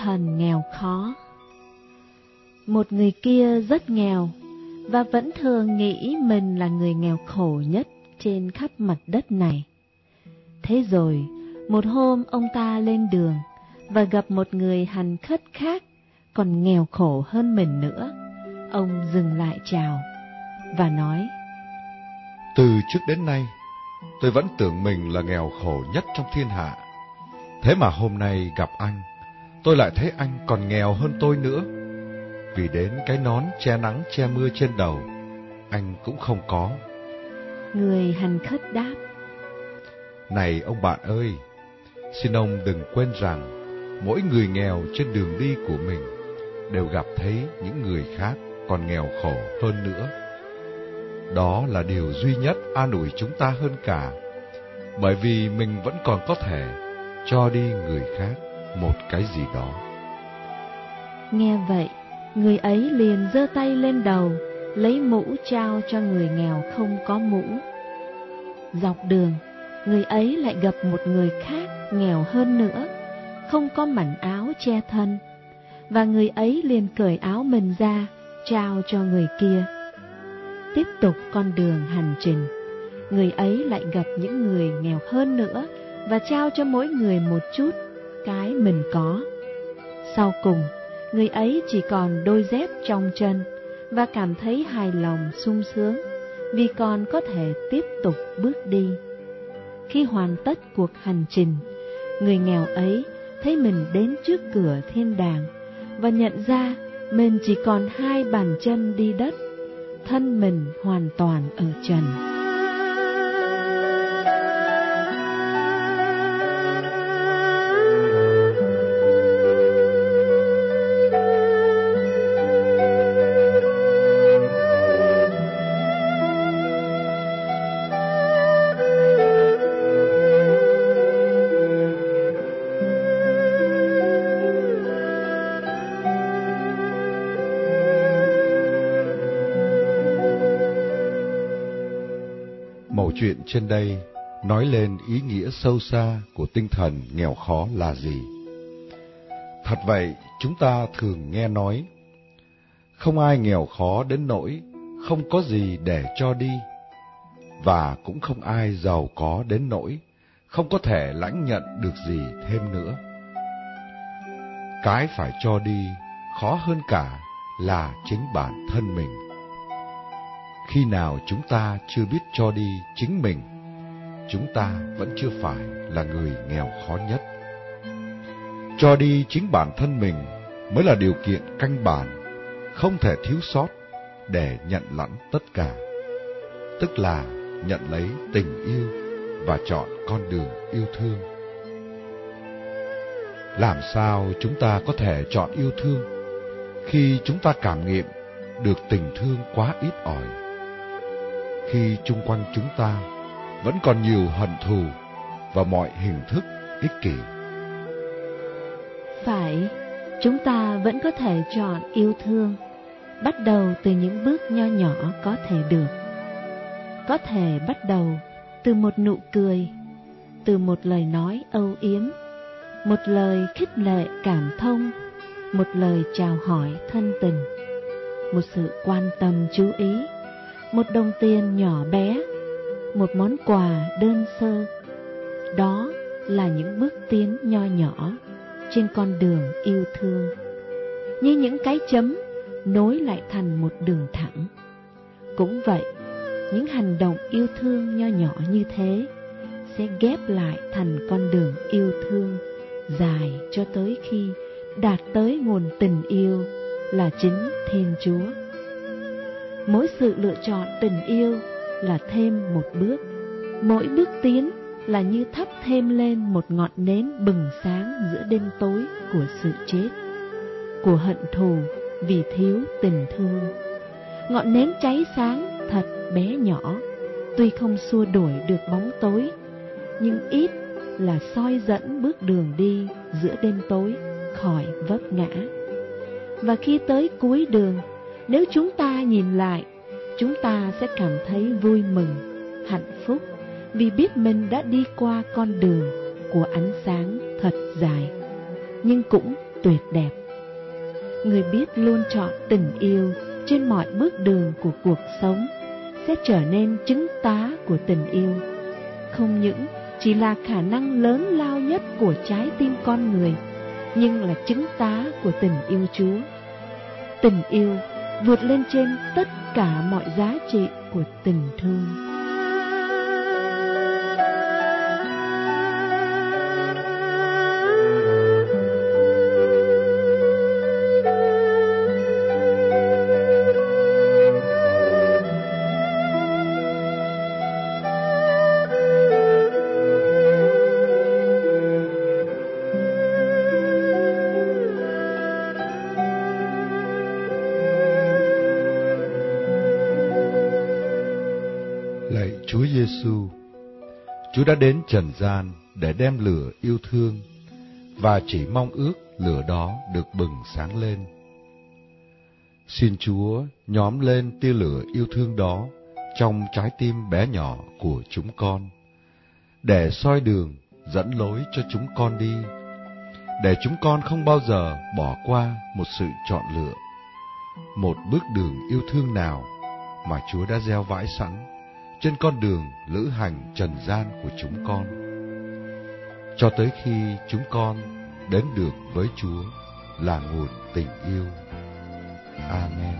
thần nghèo khó. Một người kia rất nghèo và vẫn thường nghĩ mình là người nghèo khổ nhất trên khắp mặt đất này. Thế rồi, một hôm ông ta lên đường và gặp một người hành khất khác còn nghèo khổ hơn mình nữa. Ông dừng lại chào và nói: Từ trước đến nay, tôi vẫn tưởng mình là nghèo khổ nhất trong thiên hạ. Thế mà hôm nay gặp anh, tôi lại thấy anh còn nghèo hơn tôi nữa. Vì đến cái nón che nắng che mưa trên đầu, anh cũng không có. Người hành khất đáp: Này ông bạn ơi, xin ông đừng quên rằng mỗi người nghèo trên đường đi của mình đều gặp thấy những người khác còn nghèo khổ hơn nữa. Đó là điều duy nhất an ủi chúng ta hơn cả, bởi vì mình vẫn còn có thể cho đi người khác một cái gì đó. Nghe vậy, người ấy liền giơ tay lên đầu, lấy mũ trao cho người nghèo không có mũ. Dọc đường, người ấy lại gặp một người khác nghèo hơn nữa, không có mảnh áo che thân, và người ấy liền cởi áo mình ra, trao cho người kia. Tiếp tục con đường hành trình, người ấy lại gặp những người nghèo hơn nữa và trao cho mỗi người một chút cái mình có. Sau cùng, người ấy chỉ còn đôi dép trong chân và cảm thấy hài lòng sung sướng vì còn có thể tiếp tục bước đi. Khi hoàn tất cuộc hành trình, người nghèo ấy thấy mình đến trước cửa thiên đàng và nhận ra mình chỉ còn 2 bàn chân đi đất, thân mình hoàn toàn ở trần. Mẩu chuyện trên đây nói lên ý nghĩa sâu xa của tinh thần nghèo khó là gì. Thật vậy, chúng ta thường nghe nói, không ai nghèo khó đến nỗi không có gì để cho đi, và cũng không ai giàu có đến nỗi không có thể lãnh nhận được gì thêm nữa. Cái phải cho đi khó hơn cả là chính bản thân mình. Khi nào chúng ta chưa biết cho đi chính mình, chúng ta vẫn chưa phải là người nghèo khó nhất. Cho đi chính bản thân mình mới là điều kiện căn bản, không thể thiếu sót để nhận lãnh tất cả, tức là nhận lấy tình yêu và chọn con đường yêu thương. Làm sao chúng ta có thể chọn yêu thương khi chúng ta cảm nghiệm được tình thương quá ít ỏi, khi chung quanh chúng ta vẫn còn nhiều hận thù và mọi hình thức ích kỷ? Phải, chúng ta vẫn có thể chọn yêu thương, bắt đầu từ những bước nho nhỏ có thể được. Có thể bắt đầu từ một nụ cười, từ một lời nói âu yếm, một lời khích lệ cảm thông, một lời chào hỏi thân tình, một sự quan tâm chú ý, một đồng tiền nhỏ bé, một món quà đơn sơ. Đó là những bước tiến nho nhỏ trên con đường yêu thương, như những cái chấm nối lại thành một đường thẳng. Cũng vậy, những hành động yêu thương nho nhỏ như thế sẽ ghép lại thành con đường yêu thương dài cho tới khi đạt tới nguồn tình yêu là chính Thiên Chúa. Mỗi sự lựa chọn tình yêu là thêm một bước, mỗi bước tiến là như thắp thêm lên một ngọn nến bừng sáng giữa đêm tối của sự chết, của hận thù vì thiếu tình thương. Ngọn nến cháy sáng thật bé nhỏ, tuy không xua đuổi được bóng tối, nhưng ít là soi dẫn bước đường đi giữa đêm tối khỏi vấp ngã. Và khi tới cuối đường, nếu chúng ta nhìn lại, chúng ta sẽ cảm thấy vui mừng, hạnh phúc, vì biết mình đã đi qua con đường của ánh sáng thật dài, nhưng cũng tuyệt đẹp. Người biết luôn chọn tình yêu trên mọi bước đường của cuộc sống sẽ trở nên chứng tá của tình yêu. Không những chỉ là khả năng lớn lao nhất của trái tim con người, nhưng là chứng tá của tình yêu Chúa. Tình yêu vượt lên trên tất cả mọi giá trị của tình thương. Lạy Chúa Giêsu, Chúa đã đến trần gian để đem lửa yêu thương và chỉ mong ước lửa đó được bừng sáng lên. Xin Chúa nhóm lên tia lửa yêu thương đó trong trái tim bé nhỏ của chúng con, để soi đường dẫn lối cho chúng con đi, để chúng con không bao giờ bỏ qua một sự chọn lựa, một bước đường yêu thương nào mà Chúa đã gieo vãi sẵn trên con đường lữ hành trần gian của chúng con, cho tới khi chúng con đến được với Chúa là nguồn tình yêu. Amen.